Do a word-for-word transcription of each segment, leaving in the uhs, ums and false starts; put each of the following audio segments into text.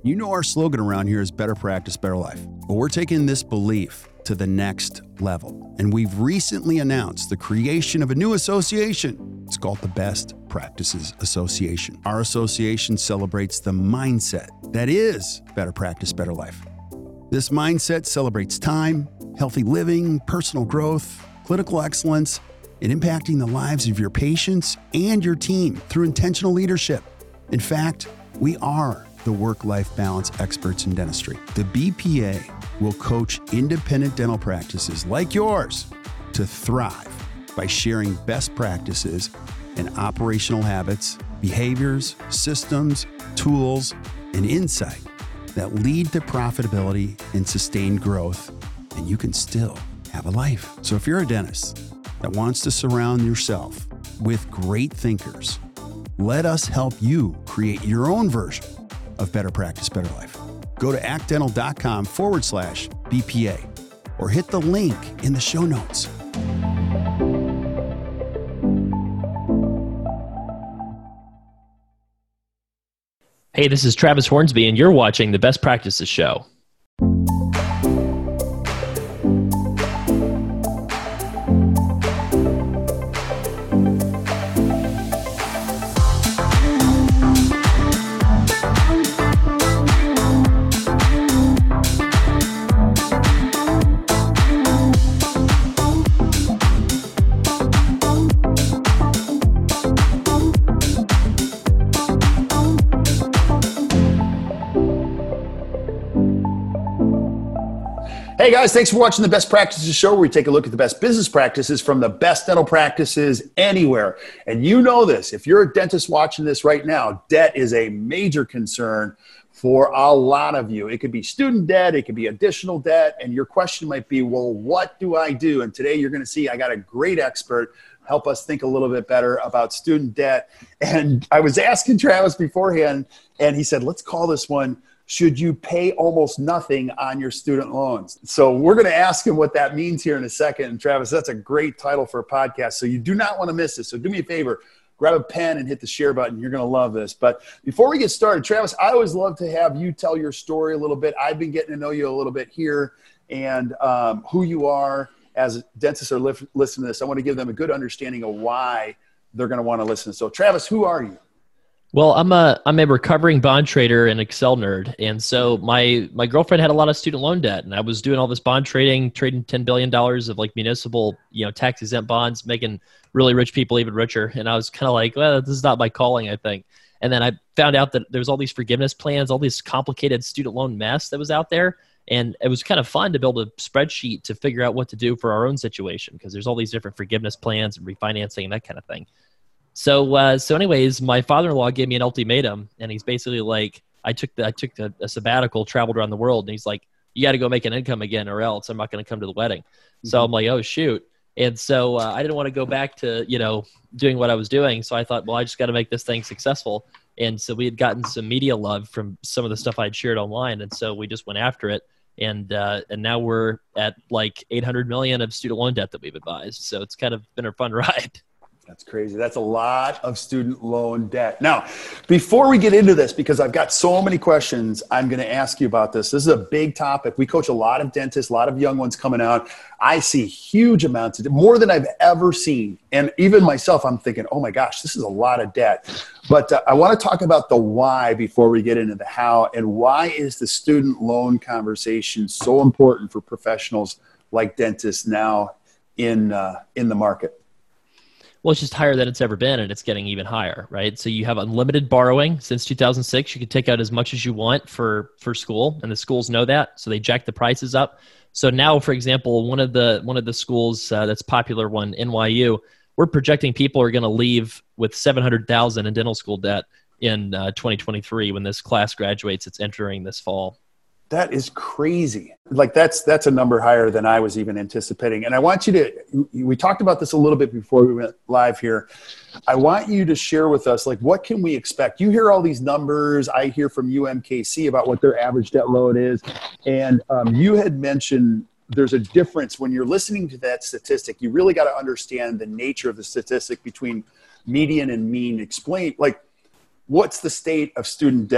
You know our slogan around here is better practice, better life. But we're taking this belief to the next level. And we've recently announced the creation of a new association. It's called the Best Practices Association. Our association celebrates the mindset that is better practice, better life. This mindset celebrates time, healthy living, personal growth, clinical excellence, and impacting the lives of your patients and your team through intentional leadership. In fact, we are the work-life balance experts in dentistry. The B P A will coach independent dental practices like yours to thrive by sharing best practices and operational habits, behaviors, systems, tools, and insight that lead to profitability and sustained growth, and you can still have a life. So if you're a dentist that wants to surround yourself with great thinkers, let us help you create your own version of better practice, better life. Go to actdental.com forward slash BPA or hit the link in the show notes. Hey, this is Travis Hornsby, and you're watching the Best Practices Show. Hey guys, thanks for watching the Best Practices Show, where we take a look at the best business practices from the best dental practices anywhere. And you know this, if you're a dentist watching this right now, debt is a major concern for a lot of you. It could be student debt, it could be additional debt, and your question might be, well, what do I do? And today you're gonna see I got a great expert help us think a little bit better about student debt. And I was asking Travis beforehand, and he said, let's call this one, should you pay almost nothing on your student loans? So we're going to ask him what that means here in a second. And Travis, that's a great title for a podcast. So you do not want to miss this. So do me a favor, grab a pen and hit the share button. You're going to love this. But before we get started, Travis, I always love to have you tell your story a little bit. I've been getting to know you a little bit here, and um, who you are. As dentists are li- listening to this, I want to give them a good understanding of why they're going to want to listen. So Travis, who are you? Well, I'm a I'm a recovering bond trader and Excel nerd, and so my my girlfriend had a lot of student loan debt, and I was doing all this bond trading, trading ten billion dollars of like municipal, you know, tax exempt bonds, making really rich people even richer. And I was kind of like, well, this is not my calling, I think. And then I found out that there's all these forgiveness plans, all this complicated student loan mess that was out there, and it was kind of fun to build a spreadsheet to figure out what to do for our own situation, because there's all these different forgiveness plans and refinancing and that kind of thing. So, uh, so anyways, my father-in-law gave me an ultimatum, and he's basically like, I took the, I took the, a sabbatical, traveled around the world, and he's like, you got to go make an income again, or else I'm not going to come to the wedding. Mm-hmm. So I'm like, oh shoot. And so uh, I didn't want to go back to, you know, doing what I was doing. So I thought, well, I just got to make this thing successful. And so we had gotten some media love from some of the stuff I'd shared online. And so we just went after it. And, uh, and now we're at like eight hundred million of student loan debt that we've advised. So it's kind of been a fun ride. That's crazy. That's a lot of student loan debt. Now, before we get into this, because I've got so many questions, I'm going to ask you about this. This is a big topic. We coach a lot of dentists, a lot of young ones coming out. I see huge amounts of debt, more than I've ever seen. And even myself, I'm thinking, oh my gosh, this is a lot of debt. But uh, I want to talk about the why before we get into the how. And why is the student loan conversation so important for professionals like dentists now in uh, in the market? Well, it's just higher than it's ever been, and it's getting even higher, right? So you have unlimited borrowing. Since two thousand six, you can take out as much as you want for, for school, and the schools know that, so they jack the prices up. So now, for example, one of the one of the schools uh, that's popular one, N Y U, we're projecting people are going to leave with seven hundred thousand dollars in dental school debt in uh, twenty twenty-three when this class graduates. It's entering this fall. That is crazy. Like that's that's a number higher than I was even anticipating. And I want you to, we talked about this a little bit before we went live here. I want you to share with us, like, what can we expect? You hear all these numbers. I hear from U M K C about what their average debt load is. And um, you had mentioned there's a difference when you're listening to that statistic. You really got to understand the nature of the statistic between median and mean. Explain, like, what's the state of student debt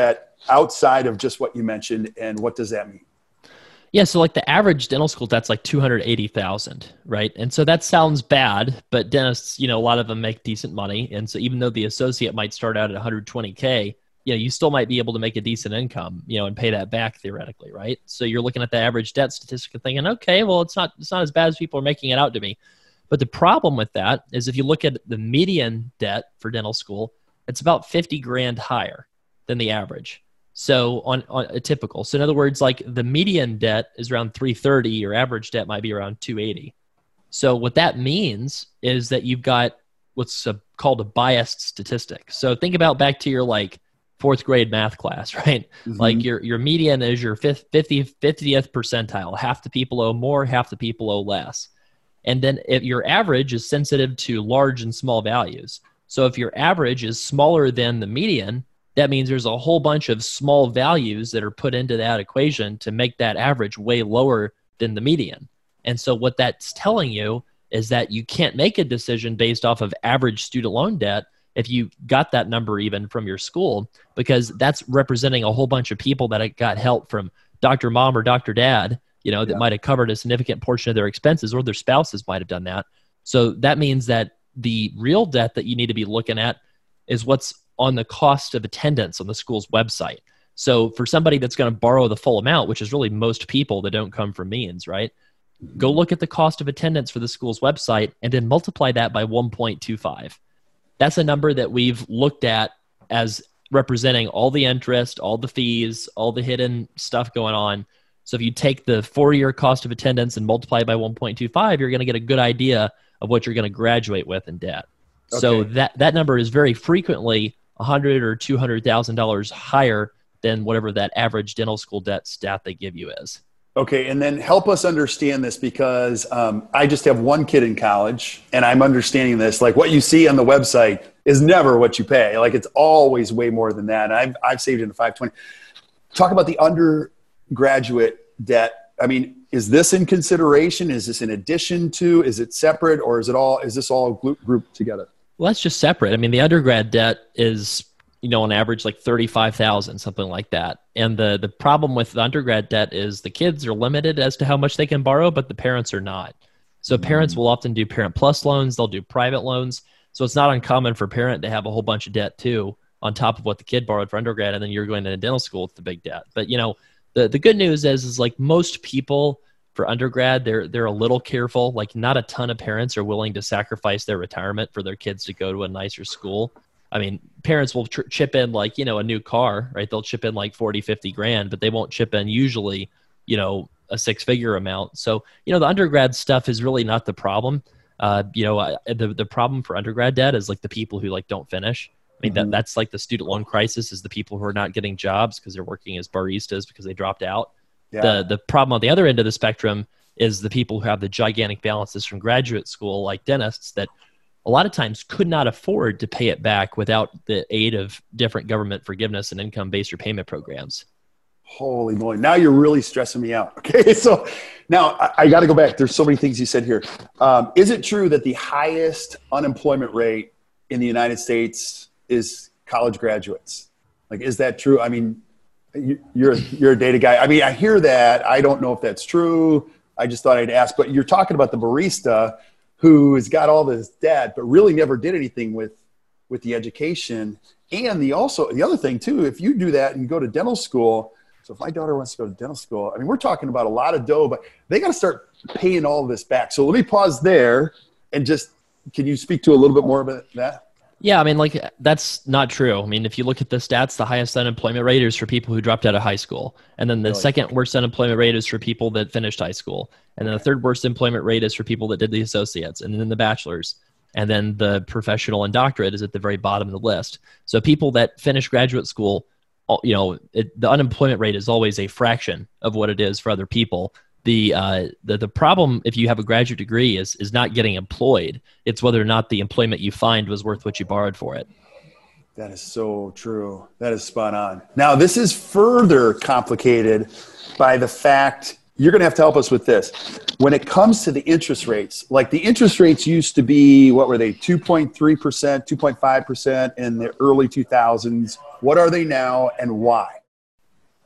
outside of just what you mentioned, and what does that mean? Yeah, so like the average dental school debt's like two hundred eighty thousand, right? And so that sounds bad, but dentists, you know, a lot of them make decent money. And so even though the associate might start out at one hundred twenty K, you know, you still might be able to make a decent income, you know, and pay that back theoretically, right? So you're looking at the average debt statistic and thinking, okay, well, it's not it's not as bad as people are making it out to be. But the problem with that is if you look at the median debt for dental school, it's about fifty grand higher than the average. So on, on a typical, so in other words, like the median debt is around three thirty, your average debt might be around two eighty. So what that means is that you've got what's a, called a biased statistic. So think about back to your like fourth grade math class, right? Mm-hmm. Like your, your median is your fiftieth percentile. Half the people owe more, half the people owe less. And then if your average is sensitive to large and small values. So if your average is smaller than the median, that means there's a whole bunch of small values that are put into that equation to make that average way lower than the median. And so what that's telling you is that you can't make a decision based off of average student loan debt if you got that number even from your school, because that's representing a whole bunch of people that got help from Doctor Mom or Doctor Dad, you know, that yeah. might have covered a significant portion of their expenses, or their spouses might have done that. So that means that the real debt that you need to be looking at is what's on the cost of attendance on the school's website. So for somebody that's going to borrow the full amount, which is really most people that don't come from means, right? Go look at the cost of attendance for the school's website and then multiply that by one point two five. That's a number that we've looked at as representing all the interest, all the fees, all the hidden stuff going on. So if you take the four-year cost of attendance and multiply it by one point two five, you're going to get a good idea of what you're going to graduate with in debt. Okay. So that, that number is very frequently one hundred thousand dollars or two hundred thousand dollars higher than whatever that average dental school debt stat they give you is. Okay, and then help us understand this, because um, I just have one kid in college, and I'm understanding this. Like what you see on the website is never what you pay. Like it's always way more than that. And I've, I've saved into five twenty. Talk about the undergraduate debt. I mean, is this in consideration? Is this in addition to? Is it separate, or is it all? Is this all grouped together? Well, that's just separate. I mean, the undergrad debt is, you know, on average like thirty-five thousand, something like that. And the the problem with the undergrad debt is the kids are limited as to how much they can borrow, but the parents are not. So parents will often do Parent Plus loans. They'll do private loans. So it's not uncommon for a parent to have a whole bunch of debt too, on top of what the kid borrowed for undergrad, and then you're going to dental school with the big debt. But, you know, the, the good news is, is like most people for undergrad, they're they're a little careful. Like not a ton of parents are willing to sacrifice their retirement for their kids to go to a nicer school. I mean, parents will tr- chip in like, you know, a new car, right? They'll chip in like forty, fifty grand, but they won't chip in usually, you know, a six figure amount. So, you know, the undergrad stuff is really not the problem. Uh, you know, I, the, the problem for undergrad debt is like the people who like don't finish. I mean, mm-hmm. that that's like the student loan crisis, is the people who are not getting jobs because they're working as baristas because they dropped out. Yeah. The the problem on the other end of the spectrum is the people who have the gigantic balances from graduate school, like dentists, that a lot of times could not afford to pay it back without the aid of different government forgiveness and income-based repayment programs. Holy moly. Now you're really stressing me out. Okay. So now I, I got to go back. There's so many things you said here. Um, is it true that the highest unemployment rate in the United States is college graduates? Like, is that true? I mean, you, you're, you're a data guy. I mean, I hear that. I don't know if that's true. I just thought I'd ask, but you're talking about the barista who has got all this debt, but really never did anything with, with the education. And the also, the other thing too, if you do that and go to dental school, so if my daughter wants to go to dental school, I mean, we're talking about a lot of dough, but they got to start paying all of this back. So let me pause there and just, can you speak to a little bit more about that? Yeah, I mean, like, that's not true. I mean, if you look at the stats, the highest unemployment rate is for people who dropped out of high school. And then the really? second worst unemployment rate is for people that finished high school. And then the third worst employment rate is for people that did the associates, and then the bachelor's. And then the professional and doctorate is at the very bottom of the list. So people that finish graduate school, you know, it, the unemployment rate is always a fraction of what it is for other people. The, uh, the the problem if you have a graduate degree is is not getting employed. It's whether or not the employment you find was worth what you borrowed for it. That is so true. That is spot on. Now, this is further complicated by the fact, you're going to have to help us with this. When it comes to the interest rates, like the interest rates used to be, what were they, two point three percent, two point five percent in the early two thousands. What are they now and why?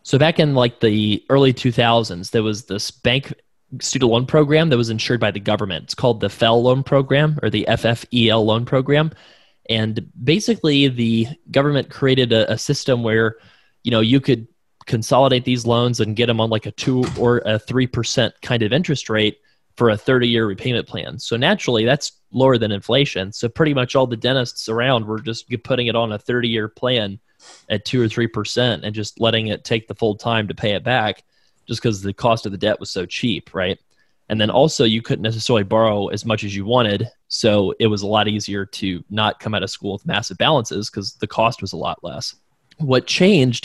So back in like the early two thousands, there was this bank student loan program that was insured by the government. It's called the F E L loan program, or the F F E L loan program. And basically the government created a, a system where, you know, you could consolidate these loans and get them on like a two or a three percent kind of interest rate for a thirty year repayment plan. So naturally that's lower than inflation. So pretty much all the dentists around were just putting it on a thirty year plan at two or three percent and just letting it take the full time to pay it back, just because the cost of the debt was so cheap, right? And then also you couldn't necessarily borrow as much as you wanted. So it was a lot easier to not come out of school with massive balances because the cost was a lot less. What changed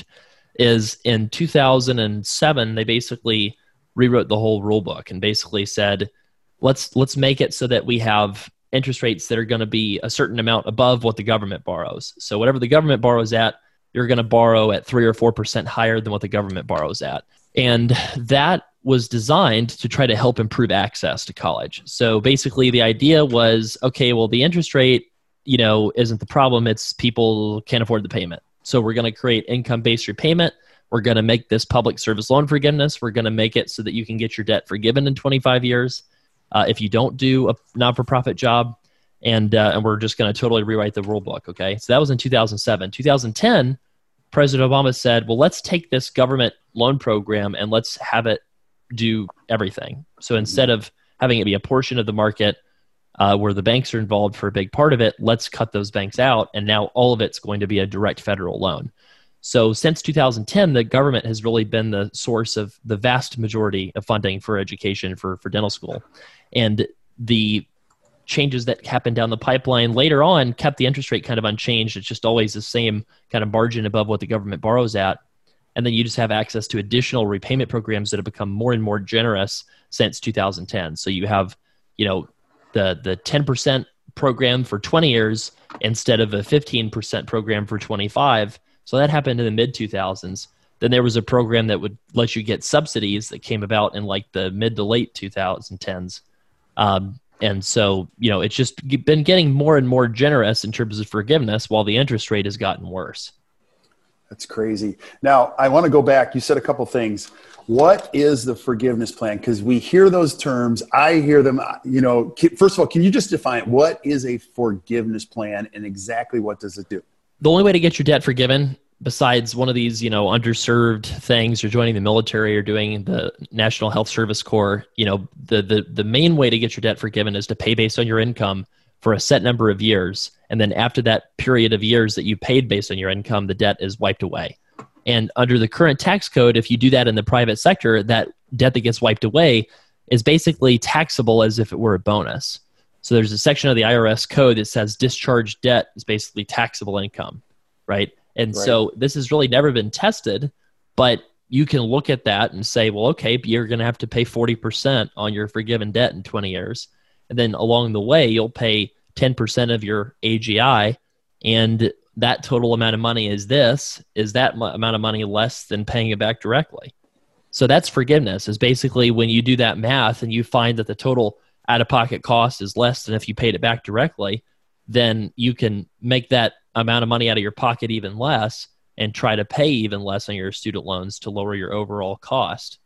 is in two thousand seven, they basically rewrote the whole rule book and basically said, let's let's make it so that we have interest rates that are going to be a certain amount above what the government borrows. So whatever the government borrows at, you're going to borrow at three or four percent higher than what the government borrows at. And that was designed to try to help improve access to college. So basically the idea was, okay, well, the interest rate, you know, isn't the problem. It's people can't afford the payment. So we're going to create income-based repayment. We're going to make this public service loan forgiveness. We're going to make it so that you can get your debt forgiven in twenty-five years uh, if you don't do a non-for-profit job. And, uh, and we're just going to totally rewrite the rule book, okay? So that was in two thousand seven. two thousand ten, President Obama said, well, let's take this government loan program and let's have it do everything. So instead of having it be a portion of the market uh, where the banks are involved for a big part of it, let's cut those banks out. And now all of it's going to be a direct federal loan. So since two thousand ten, the government has really been the source of the vast majority of funding for education for, for dental school. And the changes that happened down the pipeline later on kept the interest rate kind of unchanged. It's just always the same kind of margin above what the government borrows at. And then you just have access to additional repayment programs that have become more and more generous since two thousand ten. So you have, you know, the the ten percent program for twenty years instead of a fifteen percent program for twenty-five. So that happened in the mid two thousands. Then there was a program that would let you get subsidies that came about in like the mid to late twenty tens. Um, and so, you know, it's just been getting more and more generous in terms of forgiveness while the interest rate has gotten worse. That's crazy. Now, I want to go back. You said a couple things. What is the forgiveness plan? Because we hear those terms. I hear them, you know, first of all, can you just define what is a forgiveness plan and exactly what does it do? The only way to get your debt forgiven, besides one of these, you know, underserved things, or joining the military or doing the National Health Service Corps, you know, the, the, the main way to get your debt forgiven is to pay based on your income for a set number of years. And then after that period of years that you paid based on your income, the debt is wiped away. And under the current tax code, if you do that in the private sector, that debt that gets wiped away is basically taxable as if it were a bonus. So there's a section of the I R S code that says discharged debt is basically taxable income, right? And right. So this has really never been tested, but you can look at that and say, well, okay, you're going to have to pay forty percent on your forgiven debt in twenty years. And then along the way, you'll pay ten percent of your A G I, and that total amount of money is this. Is that m- amount of money less than paying it back directly? So that's forgiveness, is basically when you do that math and you find that the total out-of-pocket cost is less than if you paid it back directly, then you can make that amount of money out of your pocket even less and try to pay even less on your student loans to lower your overall cost.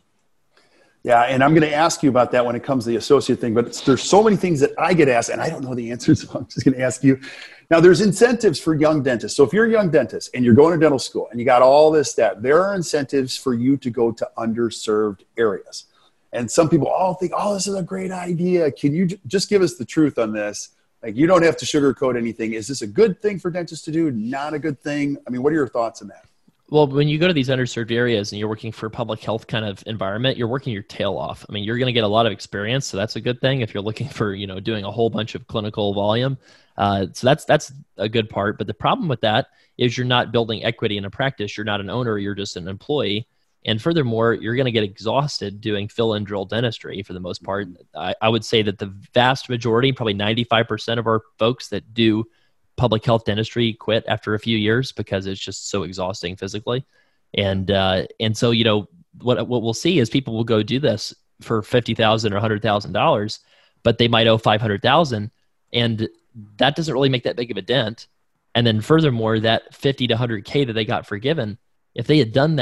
Yeah, and I'm going to ask you about that when it comes to the associate thing, but it's, there's so many things that I get asked, and I don't know the answers, so I'm just going to ask you. Now, there's incentives for young dentists. So if you're a young dentist and you're going to dental school and you got all this debt, there are incentives for you to go to underserved areas. And some people all think, oh, this is a great idea. Can you j- just give us the truth on this? Like, you don't have to sugarcoat anything. Is this a good thing for dentists to do? Not a good thing? I mean, what are your thoughts on that? Well, when you go to these underserved areas and you're working for a public health kind of environment, you're working your tail off. I mean, you're going to get a lot of experience, so that's a good thing if you're looking for, you know, doing a whole bunch of clinical volume. Uh, so that's that's a good part. But the problem with that is you're not building equity in a practice. You're not an owner. You're just an employee. And furthermore, you're going to get exhausted doing fill and drill dentistry for the most part. I, I would say that the vast majority, probably ninety-five percent of our folks that do public health dentistry quit after a few years because it's just so exhausting physically. And uh, and so, you know, what what we'll see is people will go do this for fifty thousand dollars or one hundred thousand dollars, but they might owe five hundred thousand dollars. And that doesn't really make that big of a dent. And then furthermore, that fifty to one hundred K that they got forgiven, if they had done that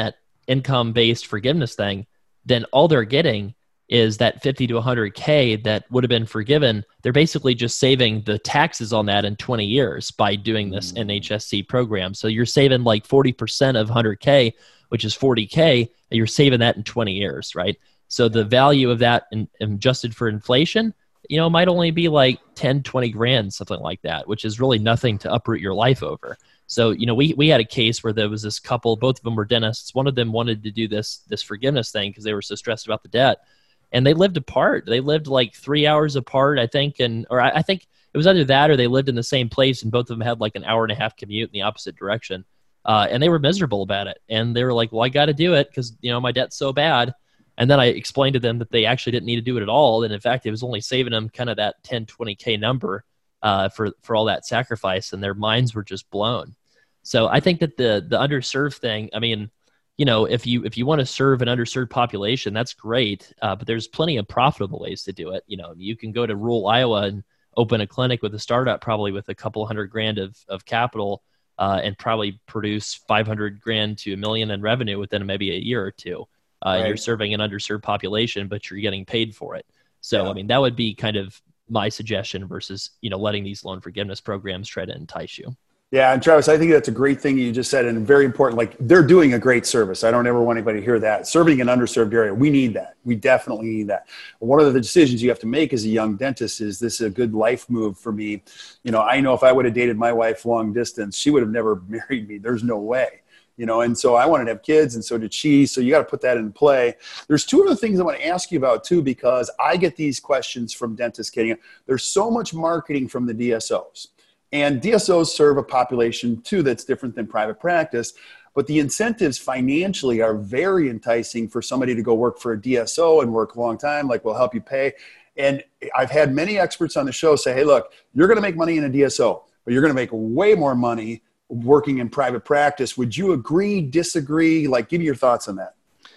income-based forgiveness thing, then all they're getting is that fifty to one hundred K that would have been forgiven. They're basically just saving the taxes on that in twenty years by doing this N H S C program. So you're saving like forty percent of one hundred K, which is forty K, and you're saving that in twenty years, right? So the value of that in, in adjusted for inflation, you know, might only be like ten, twenty grand, something like that, which is really nothing to uproot your life over. So, you know, we, we had a case where there was this couple, both of them were dentists. One of them wanted to do this, this forgiveness thing because they were so stressed about the debt. And they lived apart. They lived like three hours apart, I think. And, or I, I think it was either that or they lived in the same place and both of them had like an hour and a half commute in the opposite direction. Uh, and they were miserable about it. And they were like, well, I got to do it because, you know, my debt's so bad. And then I explained to them that they actually didn't need to do it at all. And in fact, it was only saving them kind of that ten, twenty K number uh, for, for all that sacrifice. And their minds were just blown. So I think that the, the underserved thing, I mean, you know, if you if you want to serve an underserved population, that's great. Uh, but there's plenty of profitable ways to do it. You know, you can go to rural Iowa and open a clinic with a startup, probably with a couple hundred grand of of capital, uh, and probably produce five hundred grand to a million in revenue within maybe a year or two. Uh, right. You're serving an underserved population, but you're getting paid for it. So, yeah. I mean, that would be kind of my suggestion versus, you know, letting these loan forgiveness programs try to entice you. Yeah, and Travis, I think that's a great thing you just said and very important. Like, they're doing a great service. I don't ever want anybody to hear that. Serving an underserved area, we need that. We definitely need that. One of the decisions you have to make as a young dentist is, this a good life move for me? You know, I know if I would have dated my wife long distance, she would have never married me. There's no way. You know, and so I wanted to have kids, and so did she. So you got to put that in play. There's two other things I want to ask you about too, because I get these questions from dentists getting it. There's so much marketing from the D S Os. And D S Os serve a population too that's different than private practice, but the incentives financially are very enticing for somebody to go work for a D S O and work a long time, like we'll help you pay. And I've had many experts on the show say, hey, look, you're going to make money in a D S O, but you're going to make way more money working in private practice. Would you agree, disagree? Like, give me your thoughts on that.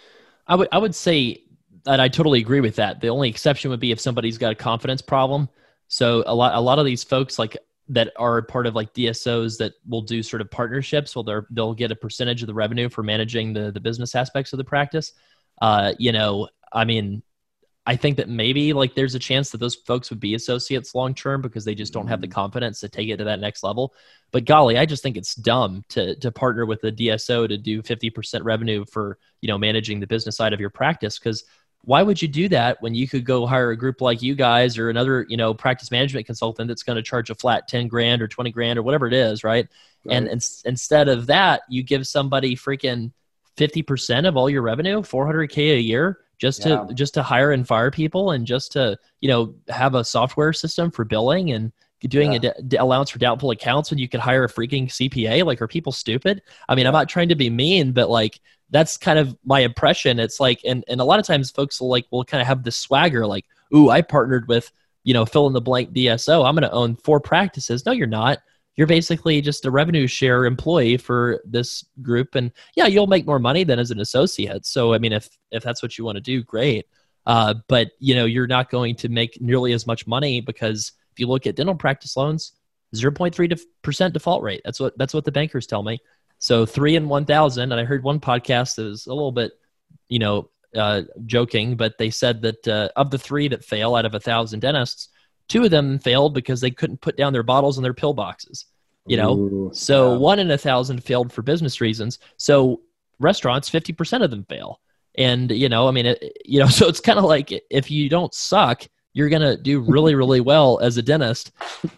I would, I would say that I totally agree with that. The only exception would be if somebody's got a confidence problem. So a lot, a lot of these folks, like, that are part of like D S Os that will do sort of partnerships, well, they're, they'll get a percentage of the revenue for managing the, the business aspects of the practice. Uh, you know, I mean, I think that maybe like there's a chance that those folks would be associates long-term because they just don't have the confidence to take it to that next level. But golly, I just think it's dumb to, to partner with a D S O to do fifty percent revenue for, you know, managing the business side of your practice. Cause why would you do that when you could go hire a group like you guys or another, you know, practice management consultant that's going to charge a flat ten grand or twenty grand or whatever it is. Right. right. And, and instead of that, you give somebody freaking fifty percent of all your revenue, four hundred K a year, just yeah. to, just to hire and fire people and just to, you know, have a software system for billing and doing yeah. a d- allowance for doubtful accounts when you could hire a freaking C P A. Like, are people stupid? I mean, yeah. I'm not trying to be mean, but like, that's kind of my impression. It's like, and, and a lot of times folks will like, will kind of have this swagger, like, ooh, I partnered with, you know, fill in the blank D S O. I'm going to own four practices. No, you're not. You're basically just a revenue share employee for this group. And yeah, you'll make more money than as an associate. So, I mean, if, if that's what you want to do, great. Uh, but you know, you're not going to make nearly as much money because if you look at dental practice loans, zero point three percent default rate. That's what, that's what the bankers tell me. So three in one thousand, and I heard one podcast that was a little bit, you know, uh, joking, but they said that uh, of the three that fail out of a thousand dentists, two of them failed because they couldn't put down their bottles and their pill boxes, you know? Ooh, so yeah. one in a thousand failed for business reasons. So restaurants, fifty percent of them fail. And, you know, I mean, it, you know, so it's kind of like if you don't suck, you're going to do really, really well as a dentist.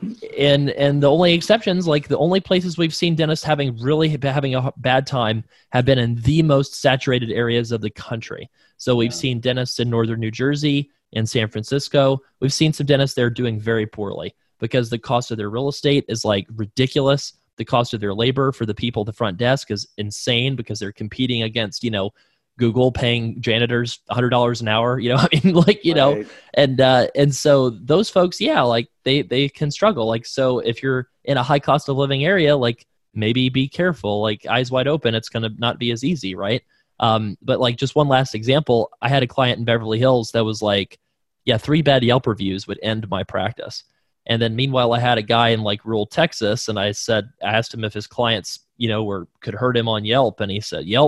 And and the only exceptions, like the only places we've seen dentists having really having a bad time have been in the most saturated areas of the country. So we've yeah. seen dentists in northern New Jersey, in San Francisco. We've seen some dentists there doing very poorly because the cost of their real estate is like ridiculous. The cost of their labor for the people at the front desk is insane because they're competing against, you know, Google paying janitors one hundred dollars an hour, you know, I mean, like, you right. know, and, uh, and so those folks, yeah, like they, they can struggle. Like, so if you're in a high cost of living area, like maybe be careful, like eyes wide open, it's going to not be as easy. Right. Um, but like just one last example, I had a client in Beverly Hills that was like, yeah, three bad Yelp reviews would end my practice. And then meanwhile, I had a guy in like rural Texas and I said, I asked him if his clients, you know, were, could hurt him on Yelp. And he said, Yelp,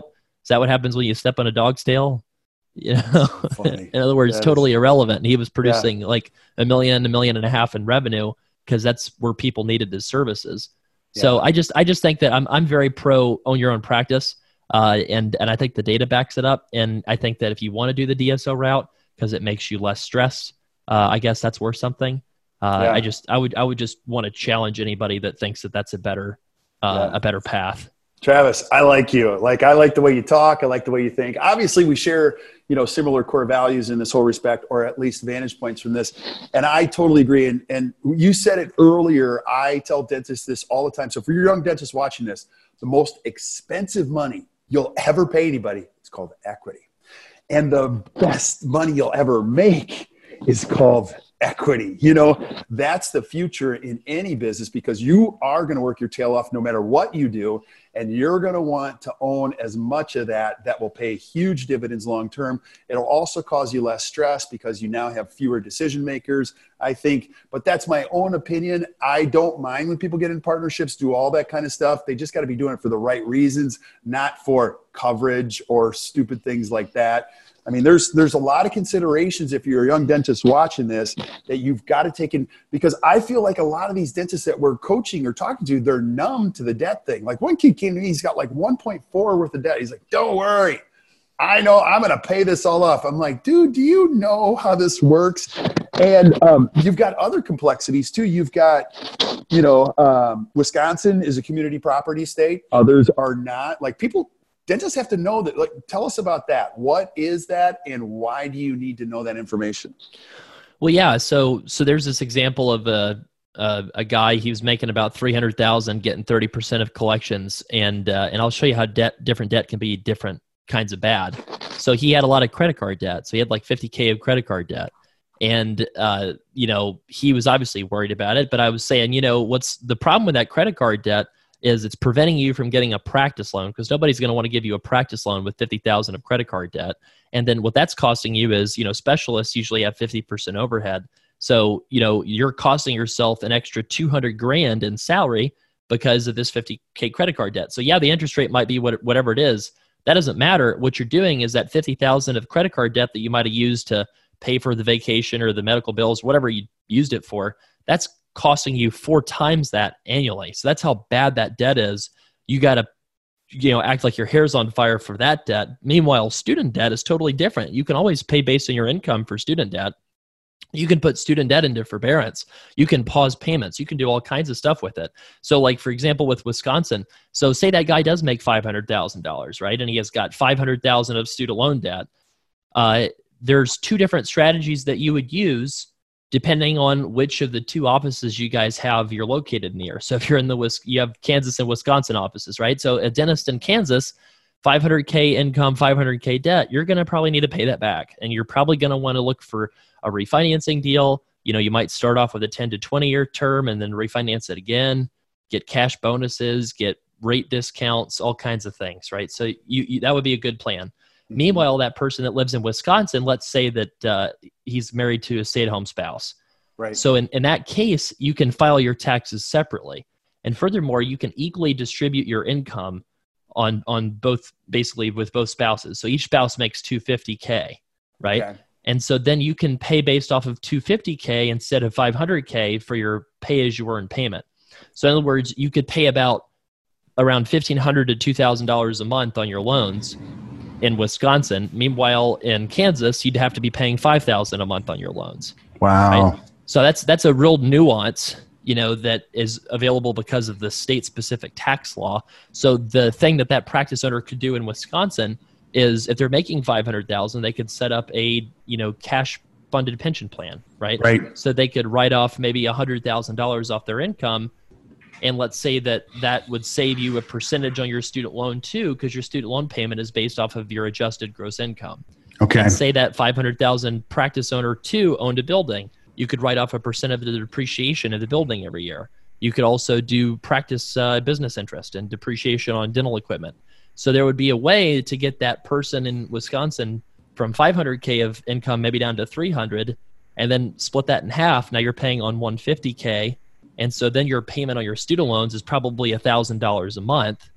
Is that what happens when you step on a dog's tail? You know, So funny. in other words, That totally is- irrelevant. And he was producing Yeah. like a million, a million and a half in revenue because that's where people needed his services. So Yeah. I just, I just think that I'm, I'm very pro own your own practice. Uh, and, and I think the data backs it up. And I think that if you want to do the D S O route, because it makes you less stressed, uh, I guess that's worth something. Uh, Yeah. I just, I would, I would just want to challenge anybody that thinks that that's a better, uh, Yeah. a better path. Travis, I like you. Like, I like the way you talk. I like the way you think. Obviously, we share, you know, similar core values in this whole respect, or at least vantage points from this. And I totally agree. And, and you said it earlier. I tell dentists this all the time. So for your young dentists watching this, the most expensive money you'll ever pay anybody is called equity. And the best money you'll ever make is called equity. You know, that's the future in any business, because you are going to work your tail off no matter what you do. And you're going to want to own as much of that. That will pay huge dividends long term. It'll also cause you less stress because you now have fewer decision makers, I think. But that's my own opinion. I don't mind when people get in partnerships, do all that kind of stuff. They just got to be doing it for the right reasons, not for coverage or stupid things like that. I mean, there's there's a lot of considerations if you're a young dentist watching this that you've got to take in, because I feel like a lot of these dentists that we're coaching or talking to, they're numb to the debt thing. Like, one kid came to me, he's got like one point four worth of debt. He's like, don't worry, I know I'm going to pay this all off. I'm like, dude, do you know how this works? And um, you've got other complexities too. You've got, you know, um, Wisconsin is a community property state. Others are not. Like, people, dentists have to know that. Like, tell us about that. What is that, and why do you need to know that information? Well, yeah. So, so there's this example of a a, a guy. He was making about three hundred thousand, getting thirty percent of collections, and uh, and I'll show you how debt, different debt can be different kinds of bad. So he had a lot of credit card debt. So he had like fifty K of credit card debt, and uh, you know, he was obviously worried about it. But I was saying, you know, what's the problem with that credit card debt? Is it's preventing you from getting a practice loan, because nobody's going to want to give you a practice loan with fifty thousand of credit card debt. And then what that's costing you is, you know, specialists usually have fifty percent overhead. So, you know, you're costing yourself an extra two hundred grand in salary because of this fifty K credit card debt. So yeah, the interest rate might be what, whatever it is. That doesn't matter. What you're doing is that fifty thousand of credit card debt that you might have used to pay for the vacation or the medical bills, whatever you used it for, that's costing you four times that annually. So that's how bad that debt is. You got to, you know, act like your hair's on fire for that debt. Meanwhile, student debt is totally different. You can always pay based on your income for student debt. You can put student debt into forbearance. You can pause payments. You can do all kinds of stuff with it. So like, for example, with Wisconsin, so say that guy does make five hundred thousand dollars, right? And he has got five hundred thousand dollars of student loan debt. Uh, there's two different strategies that you would use depending on which of the two offices you guys have you're located near. So if you're in the, you have Kansas and Wisconsin offices, right? So a dentist in Kansas, five hundred K income, five hundred K debt, you're going to probably need to pay that back. And you're probably going to want to look for a refinancing deal. You know, you might start off with a ten to twenty year term and then refinance it again, get cash bonuses, get rate discounts, all kinds of things, right? So you, you that would be a good plan. Mm-hmm. Meanwhile, that person that lives in Wisconsin, let's say that uh, he's married to a stay-at-home spouse. Right. So in, in that case, you can file your taxes separately. And furthermore, you can equally distribute your income on, on both, basically with both spouses. So each spouse makes two hundred fifty K, right? Okay. And so then you can pay based off of two hundred fifty K instead of five hundred K for your pay-as-you-earn payment. So in other words, you could pay about around fifteen hundred dollars to two thousand dollars a month on your loans in Wisconsin. Meanwhile, in Kansas, you'd have to be paying five thousand dollars a month on your loans. Wow. Right? So that's that's a real nuance, you know, that is available because of the state-specific tax law. So the thing that that practice owner could do in Wisconsin is, if they're making five hundred thousand dollars, they could set up a, you know, cash-funded pension plan, right? Right. So they could write off maybe one hundred thousand dollars off their income. And let's say that that would save you a percentage on your student loan too, because your student loan payment is based off of your adjusted gross income. Okay. And say that five hundred thousand practice owner too owned a building. You could write off a percent of the depreciation of the building every year. You could also do practice uh, business interest and depreciation on dental equipment. So there would be a way to get that person in Wisconsin from five hundred K of income maybe down to three hundred, and then split that in half. Now you're paying on one hundred fifty K. And so then your payment on your student loans is probably one thousand dollars a month.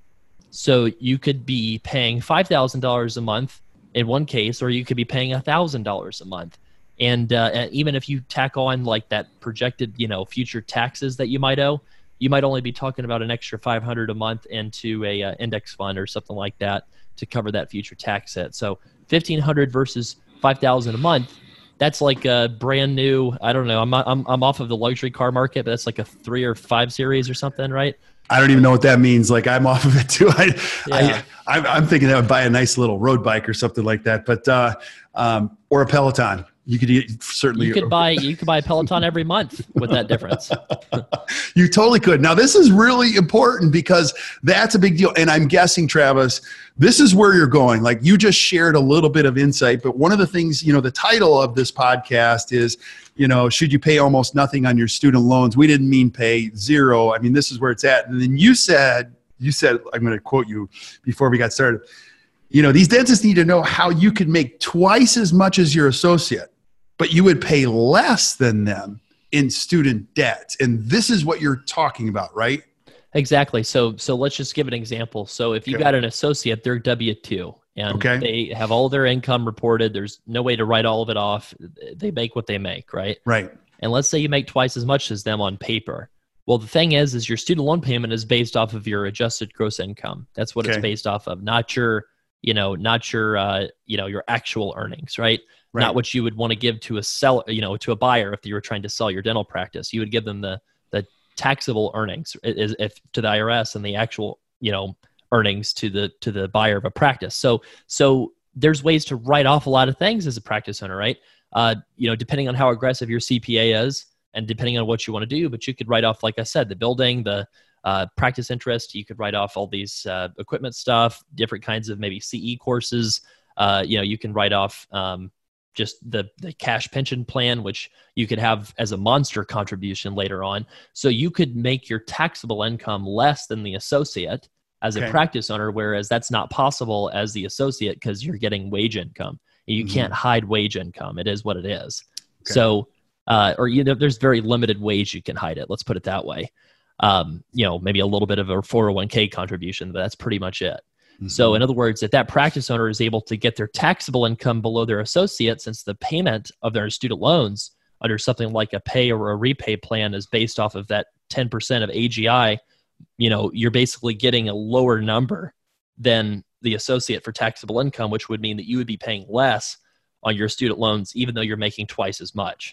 So you could be paying five thousand dollars a month in one case, or you could be paying one thousand dollars a month. And, uh, and even if you tack on like that projected, you know, future taxes that you might owe, you might only be talking about an extra five hundred dollars a month into a uh, index fund or something like that to cover that future tax hit. So fifteen hundred dollars versus five thousand dollars a month, that's like a brand new, I don't know, I'm, I'm, I'm off of the luxury car market, but that's like a three or five series or something, right? I don't even know what that means. Like I'm off of it too. I, Yeah. I, I'm thinking I would buy a nice little road bike or something like that, but, uh, um, or a Peloton. You could certainly, You could buy, you could buy a Peloton every month with that difference. You totally could. Now, this is really important because that's a big deal. And I'm guessing, Travis, this is where you're going. Like you just shared a little bit of insight, but one of the things, you know, the title of this podcast is, you know, should you pay almost nothing on your student loans? We didn't mean pay zero. I mean, this is where it's at. And then you said, you said, I'm going to quote you before we got started. You know, these dentists need to know how you could make twice as much as your associate, but you would pay less than them in student debt. And this is what you're talking about, right? Exactly. So, so let's just give an example. So if you Okay. got an associate, they're W two and Okay. they have all their income reported. There's no way to write all of it off. They make what they make, right? Right. And let's say you make twice as much as them on paper. Well, the thing is, is your student loan payment is based off of your adjusted gross income. That's what Okay. it's based off of, not your, you know, not your, uh, you know, your actual earnings, right? Right. Not what you would want to give to a seller, you know, to a buyer if you were trying to sell your dental practice. You would give them the the taxable earnings is if to the I R S and the actual, you know, earnings to the to the buyer of a practice. So so there's ways to write off a lot of things as a practice owner, right? Uh, you know, depending on how aggressive your C P A is and depending on what you want to do, but you could write off, like I said, the building, the uh, practice interest. You could write off all these uh, equipment stuff, different kinds of maybe C E courses. Uh, you know, you can write off um, just the, the cash pension plan, which you could have as a monster contribution later on. So you could make your taxable income less than the associate as Okay. a practice owner, whereas that's not possible as the associate because you're getting wage income. You Mhm. can't hide wage income. It is what it is. Okay. So, uh, or you know, there's very limited ways you can hide it. Let's put it that way. Um, you know, maybe a little bit of a four oh one k contribution, but that's pretty much it. So in other words, if that practice owner is able to get their taxable income below their associate, since the payment of their student loans under something like a pay or a repay plan is based off of that ten percent of A G I, you know, you're basically getting a lower number than the associate for taxable income, which would mean that you would be paying less on your student loans, even though you're making twice as much.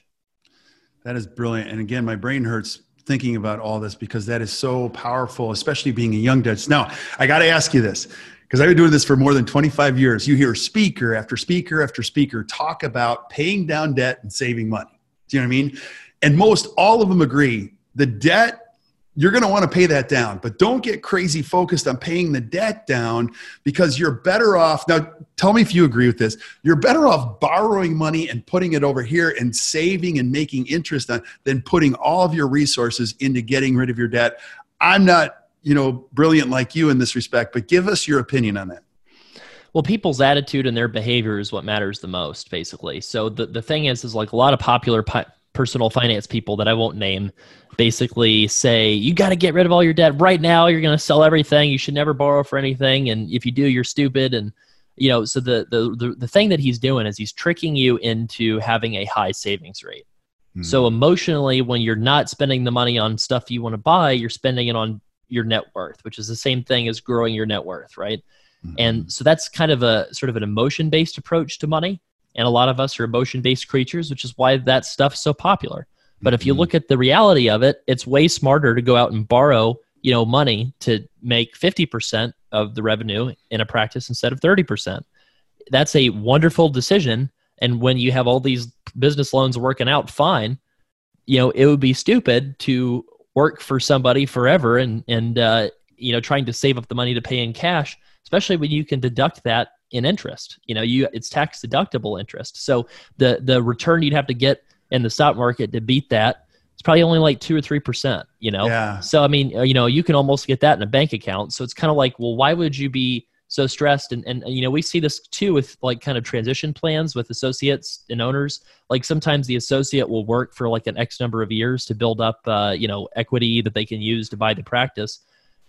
That is brilliant. And again, my brain hurts thinking about all this because that is so powerful, especially being a young dentist. Now, I got to ask you this, because I've been doing this for more than twenty-five years. You hear speaker after speaker after speaker talk about paying down debt and saving money. Do you know what I mean? And most all of them agree the debt, you're going to want to pay that down, but don't get crazy focused on paying the debt down because you're better off. Now, tell me if you agree with this. You're better off borrowing money and putting it over here and saving and making interest on than putting all of your resources into getting rid of your debt. I'm not, you know, brilliant like you in this respect, but give us your opinion on that. Well, people's attitude and their behavior is what matters the most, basically. So the, the thing is, is like a lot of popular pi- personal finance people that I won't name basically say, you got to get rid of all your debt right now. You're going to sell everything. You should never borrow for anything. And if you do, you're stupid. And, you know, so the, the, the, the thing that he's doing is he's tricking you into having a high savings rate. Mm-hmm. So emotionally, when you're not spending the money on stuff you want to buy, you're spending it on your net worth, which is the same thing as growing your net worth, right? Mm-hmm. And so that's kind of a sort of an emotion-based approach to money. And a lot of us are emotion-based creatures, which is why that stuff's so popular. But mm-hmm. if you look at the reality of it, it's way smarter to go out and borrow, you know, money to make fifty percent of the revenue in a practice instead of thirty percent. That's a wonderful decision. And when you have all these business loans working out fine, you know, it would be stupid to work for somebody forever and, and uh, you know, trying to save up the money to pay in cash, especially when you can deduct that in interest. You know, you it's tax deductible interest. So the the return you'd have to get in the stock market to beat that, it's probably only like two or three percent, you know? Yeah. So, I mean, you know, you can almost get that in a bank account. So it's kind of like, well, why would you be so stressed? And, and, you know, we see this too with like kind of transition plans with associates and owners. Like sometimes the associate will work for like an X number of years to build up, uh, you know, equity that they can use to buy the practice.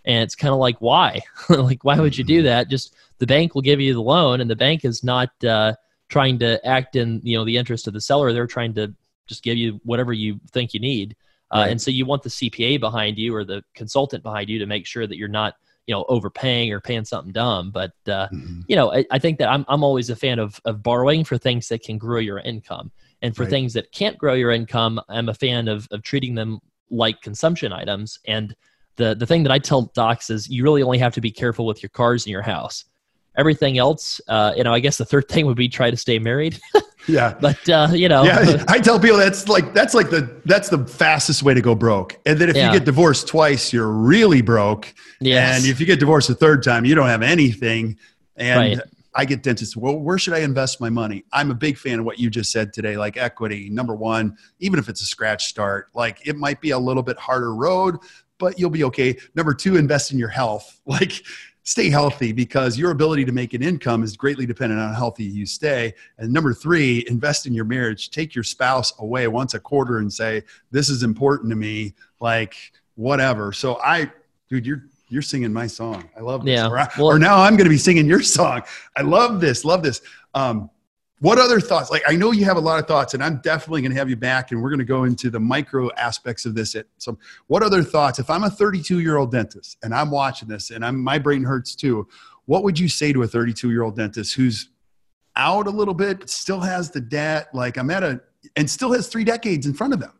And it's kind of like, why? Like, why would you do that? Just the bank will give you the loan, and the bank is not uh, trying to act in, you know, the interest of the seller. They're trying to just give you whatever you think you need. Uh, right. And so you want the C P A behind you or the consultant behind you to make sure that you're not, you know, overpaying or paying something dumb. But, uh, mm-hmm. you know, I, I think that I'm I'm always a fan of of borrowing for things that can grow your income. And for right. things that can't grow your income, I'm a fan of of treating them like consumption items. And the the thing that I tell docs is you really only have to be careful with your cars and your house. Everything else, uh, you know, I guess the third thing would be try to stay married. Yeah. But, uh, you know. Yeah, I tell people that's like, that's like the, that's the fastest way to go broke. And then if yeah. you get divorced twice, you're really broke. Yes. And if you get divorced a third time, you don't have anything. And right. I get dentists, well, where should I invest my money? I'm a big fan of what you just said today, like equity. Number one, even if it's a scratch start, like it might be a little bit harder road, but you'll be okay. Number two, invest in your health. Like, stay healthy, because your ability to make an income is greatly dependent on how healthy you stay. And number three, invest in your marriage. Take your spouse away once a quarter and say, this is important to me, like whatever. So I, dude, you're, you're singing my song. I love this. Yeah. Or, I, well, or now I'm going to be singing your song. I love this. Love this. Um, What other thoughts? Like, I know you have a lot of thoughts, and I'm definitely going to have you back, and we're going to go into the micro aspects of this. So what other thoughts? If I'm a thirty-two-year-old dentist and I'm watching this and I'm, my brain hurts too, what would you say to a thirty-two-year-old dentist who's out a little bit, but still has the debt, like I'm at a, and still has three decades in front of them?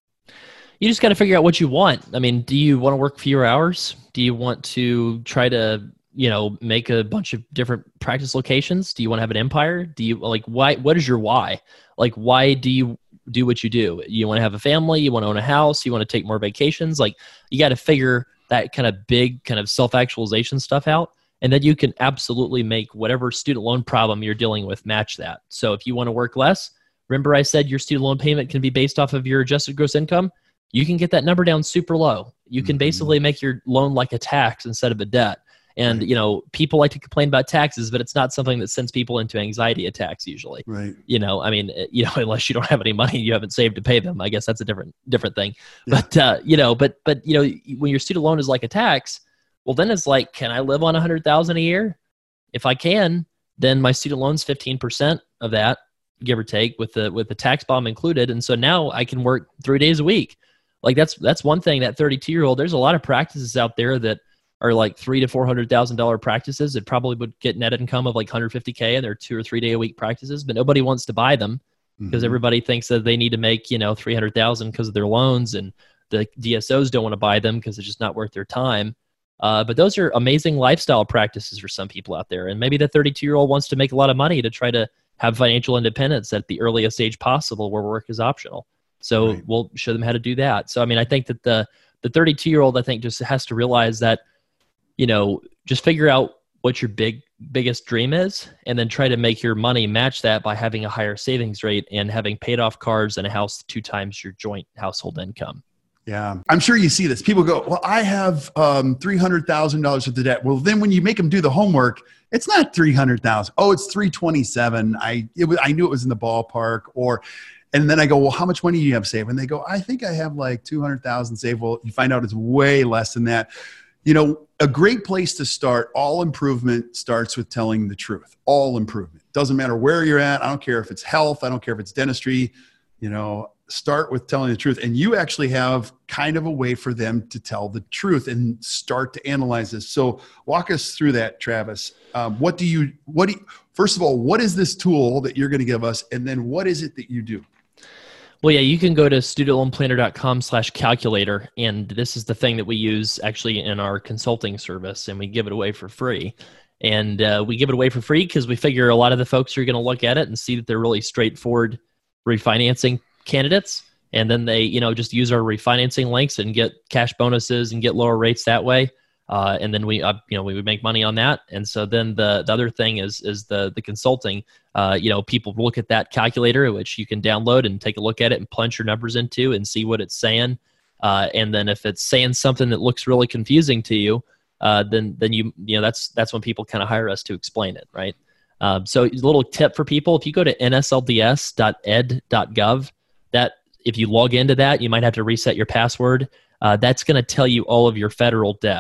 You just got to figure out what you want. I mean, do you want to work fewer hours? Do you want to try to, you know, make a bunch of different practice locations? Do you want to have an empire? Do you like, why, what is your why? Like, why do you do what you do? You want to have a family, you want to own a house, you want to take more vacations. Like, you got to figure that kind of big kind of self-actualization stuff out. And then you can absolutely make whatever student loan problem you're dealing with match that. So if you want to work less, remember I said your student loan payment can be based off of your adjusted gross income. You can get that number down super low. You can mm-hmm. basically make your loan like a tax instead of a debt. And, you know, people like to complain about taxes, but it's not something that sends people into anxiety attacks usually. Right. You know, I mean, you know, unless you don't have any money, you haven't saved to pay them. I guess that's a different, different thing. Yeah. But, uh, you know, but, but, you know, when your student loan is like a tax, well, then it's like, can I live on a hundred thousand a year? If I can, then my student loan's fifteen percent of that, give or take, with the, with the tax bomb included. And so now I can work three days a week. Like that's, that's one thing. That thirty-two year old, there's a lot of practices out there that are like three to four hundred thousand dollar practices that probably would get net income of like one hundred fifty K, and they're two or three day a week practices, but nobody wants to buy them because mm-hmm. everybody thinks that they need to make, you know, three hundred thousand because of their loans, and the D S Os don't want to buy them because it's just not worth their time. Uh, but those are amazing lifestyle practices for some people out there. And maybe the thirty-two year old wants to make a lot of money to try to have financial independence at the earliest age possible, where work is optional. So right. we'll show them how to do that. So, I mean, I think that the, the thirty-two year old, I think, just has to realize that, you know, just figure out what your big, biggest dream is, and then try to make your money match that by having a higher savings rate and having paid off cars and a house two times your joint household income. Yeah. I'm sure you see this. People go, well, I have um, three hundred thousand dollars of the debt. Well, then when you make them do the homework, it's not three hundred thousand. Oh, it's three twenty-seven. I, it was, I knew it was in the ballpark. Or, and then I go, well, how much money do you have saved? And they go, I think I have like two hundred thousand saved. Well, you find out it's way less than that. You know, a great place to start, all improvement starts with telling the truth. All improvement. Doesn't matter where you're at. I don't care if it's health. I don't care if it's dentistry. You know, start with telling the truth. And you actually have kind of a way for them to tell the truth and start to analyze this. So walk us through that, Travis. Um, what do you, what do you, first of all, what is this tool that you're going to give us? And then what is it that you do? Well, yeah, you can go to student loan planner dot com slash calculator. And this is the thing that we use actually in our consulting service, and we give it away for free. And uh, we give it away for free because we figure a lot of the folks are going to look at it and see that they're really straightforward refinancing candidates. And then they, you know, just use our refinancing links and get cash bonuses and get lower rates that way. Uh, and then we, uh, you know, we would make money on that. And so then the, the other thing is, is the, the consulting, uh, you know, people look at that calculator, which you can download and take a look at it and punch your numbers into and see what it's saying. Uh, and then if it's saying something that looks really confusing to you, uh, then, then you, you know, that's, that's when people kind of hire us to explain it. Right. Um, so a little tip for people, if you go to N S L D S dot ed dot gov, that if you log into that, you might have to reset your password. Uh, that's going to tell you all of your federal debt.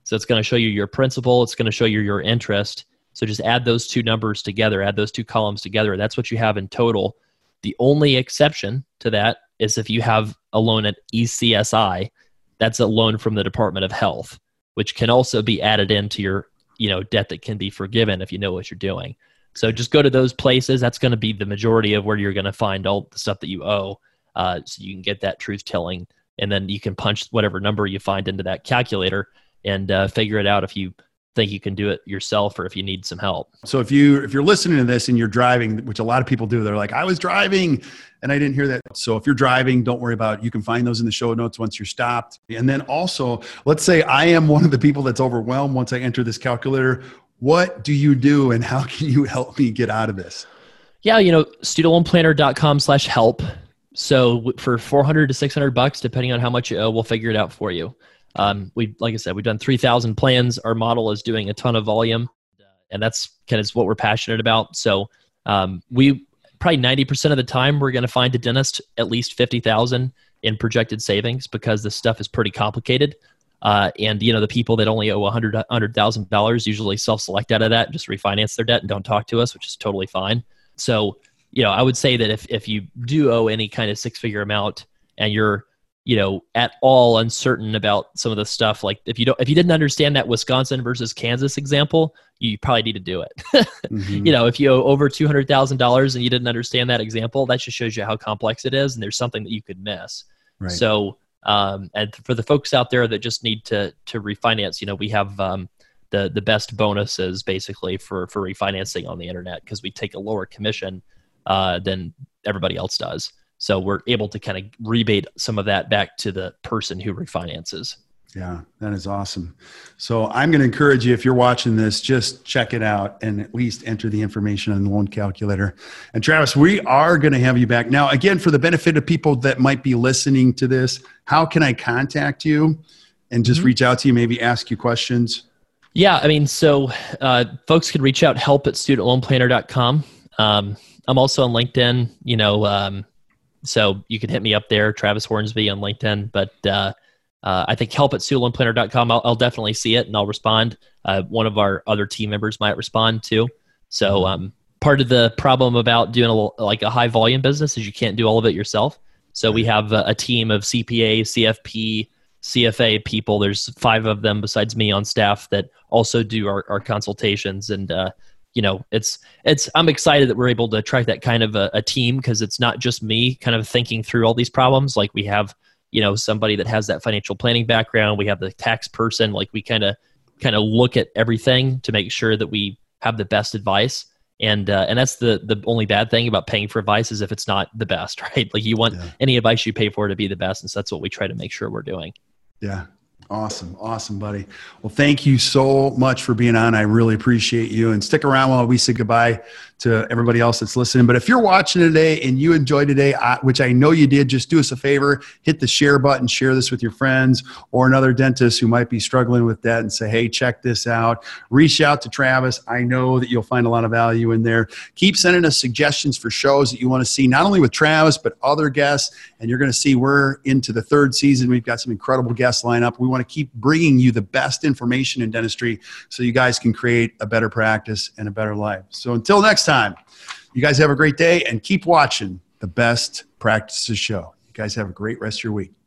So it's going to show you your principal. It's going to show you your interest. So just add those two numbers together, add those two columns together. That's what you have in total. The only exception to that is if you have a loan at E C S I, that's a loan from the Department of Health, which can also be added into your, you know, debt that can be forgiven if you know what you're doing. So just go to those places. That's going to be the majority of where you're going to find all the stuff that you owe. Uh, so you can get that truth telling, and then you can punch whatever number you find into that calculator and uh, figure it out if you think you can do it yourself or if you need some help. So if you if you're listening to this and you're driving, which a lot of people do, they're like, I was driving and I didn't hear that. So if you're driving, don't worry about it. You can find those in the show notes once you're stopped. And then also, let's say I am one of the people that's overwhelmed once I enter this calculator. What do you do and how can you help me get out of this? Yeah, you know, student loan planner dot com slash help. So for four hundred to six hundred bucks, depending on how much you owe, we'll figure it out for you. Um, we, like I said, we've done three thousand plans. Our model is doing a ton of volume, and that's kind of what we're passionate about. So um, we probably ninety percent of the time, we're going to find a dentist at least fifty thousand in projected savings because this stuff is pretty complicated. Uh, and, you know, the people that only owe one hundred thousand dollars usually self-select out of that, just refinance their debt and don't talk to us, which is totally fine. So, you know, I would say that if, if you do owe any kind of six-figure amount and you're, you know, at all uncertain about some of the stuff, like if you don't, if you didn't understand that Wisconsin versus Kansas example, you probably need to do it. mm-hmm. You know, if you owe over two hundred thousand dollars and you didn't understand that example, that just shows you how complex it is. And there's something that you could miss. Right. So, um, and for the folks out there that just need to, to refinance, you know, we have, um, the, the best bonuses basically for, for refinancing on the internet, because we take a lower commission, uh, than everybody else does. So we're able to kind of rebate some of that back to the person who refinances. Yeah, that is awesome. So I'm going to encourage you, if you're watching this, just check it out and at least enter the information on the loan calculator. And Travis, we are going to have you back. Now, again, for the benefit of people that might be listening to this, how can I contact you and just mm-hmm. reach out to you, maybe ask you questions? Yeah, I mean, so uh, folks can reach out, help at student loan planner dot com. Um, I'm also on LinkedIn, you know, um, so you can hit me up there, Travis Hornsby on LinkedIn. But uh, uh, I think help at student loan planner dot com, I'll, I'll definitely see it and I'll respond. Uh, one of our other team members might respond too. So um, part of the problem about doing a, like a high volume business is you can't do all of it yourself. So we have a, a team of C P A, C F P, C F A people. There's five of them besides me on staff that also do our, our consultations. And, uh, you know, it's, it's, I'm excited that we're able to attract that kind of a, a team, because it's not just me kind of thinking through all these problems. Like we have, you know, somebody that has that financial planning background. We have the tax person. Like we kind of, kind of look at everything to make sure that we have the best advice. And, uh, and that's the, the only bad thing about paying for advice is if it's not the best, right? Like you want yeah. any advice you pay for to be the best. And so that's what we try to make sure we're doing. Yeah. Awesome. Awesome, buddy. Well, thank you so much for being on. I really appreciate you, and stick around while we say goodbye to everybody else that's listening. But if you're watching today and you enjoyed today, which I know you did, just do us a favor, hit the share button, share this with your friends or another dentist who might be struggling with that, and say, hey, check this out. Reach out to Travis. I know that you'll find a lot of value in there. Keep sending us suggestions for shows that you want to see, not only with Travis, but other guests. And you're going to see we're into the third season. We've got some incredible guests lined up. We want to keep bringing you the best information in dentistry so you guys can create a better practice and a better life. So until next time, you guys have a great day and keep watching the Best Practices Show. You guys have a great rest of your week.